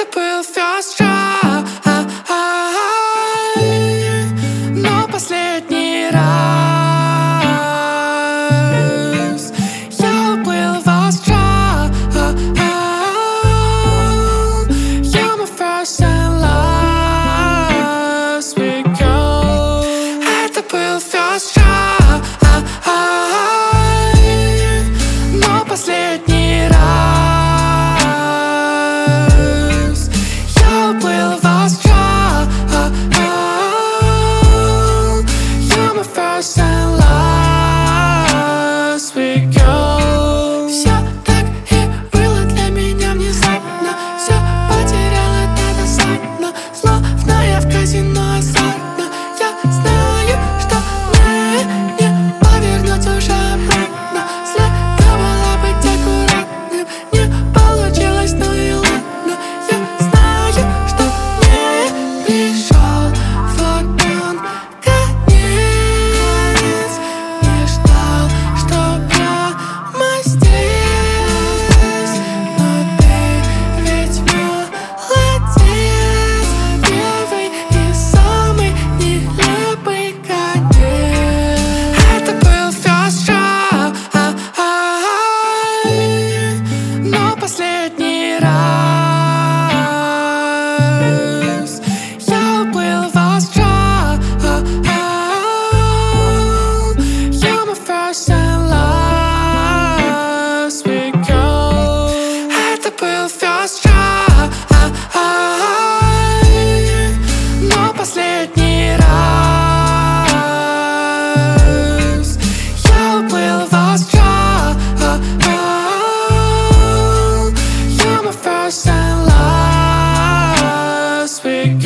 был first try, но последний раз я уплыл в астрал. You're my first and last, we go. Это был first try, но последний раз я уплыл в астрал. You're my first and last, we go. Всё так и было для меня внезапно. Всё потерял, это досадно. Словно я в казино азартно. Я знаю, что мне не повернуть уже обратно. Следовало быть аккуратным. Не получилось, ну и ладно. Я знаю, что мне пришел вот он конец. Не ждал, что прямо здесь. Но ты ведь молодец. Первый и самый нелепый конец. Это был first try, но последний раз я уплыл в астрал. You're my first and last, we go. Это был first try, но последний раз я уплыл в астрал. You're my first and last, we go.